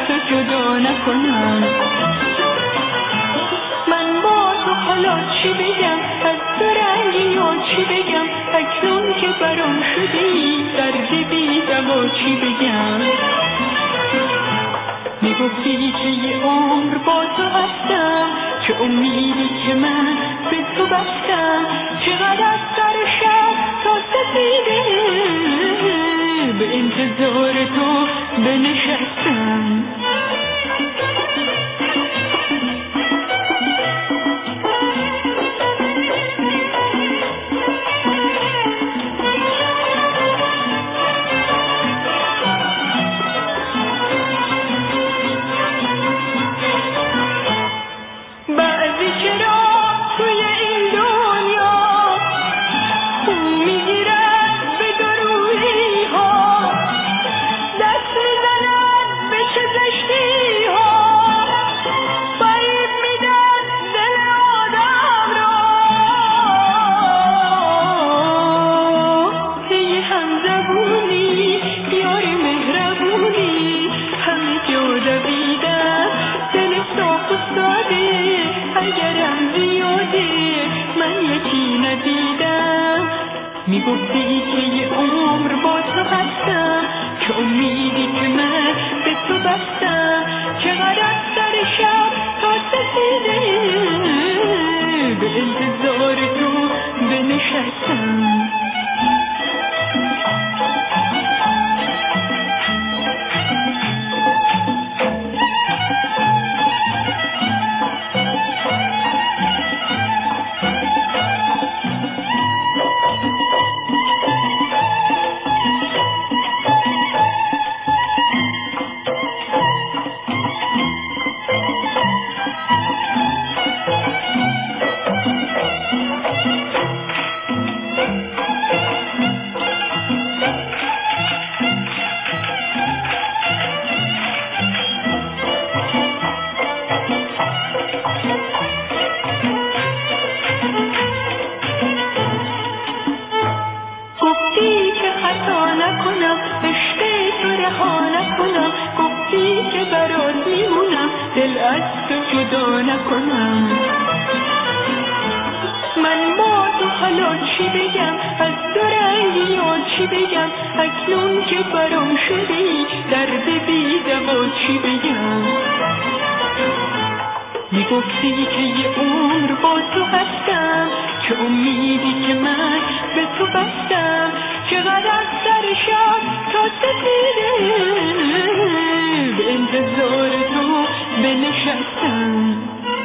تو جدا نکنم. من با تو حالا چی بگم، از تو رنگی و چی بگم، اکنون که برام شدی درد بی دوا چی بگم. میگفتی که یه عمر با تو هستم، چه امیدی که من به تو بستم، چقدر از سر شب تا سپیده به انتظار تو بنشستم. میگفتی که یه عمر با تو هستم، چه امیدی که من به تو بستم، چقدر از سر شب تا سپیده به انتظار تو بنشستم. گفتی که برات میمونم، دل از تو جدا نکنم. من با تو حالا چی بگم، از تو رنگی ها چی بگم، اکنون که برام شدی درد بی دوا چی بگم. میگفتی که یه عمر با تو هستم، چه امیدی که من به تو بستم، چقدر از سر شب تا سپیده به انتظار تو بنشستم.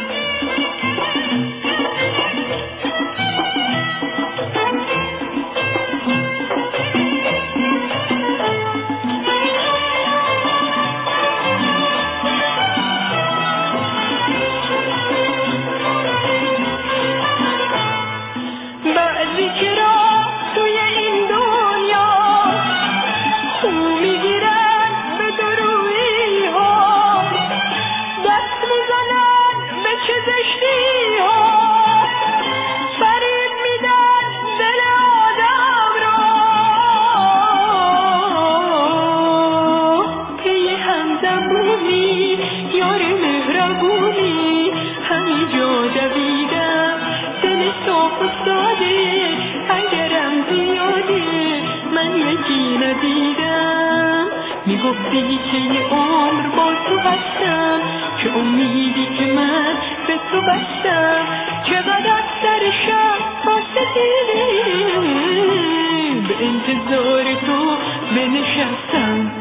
میگفتی که یه عمر با تو هستم، چه امیدی که من به تو بستم، چقدر از سر شب تا سپیده به انتظار تو بنشستم.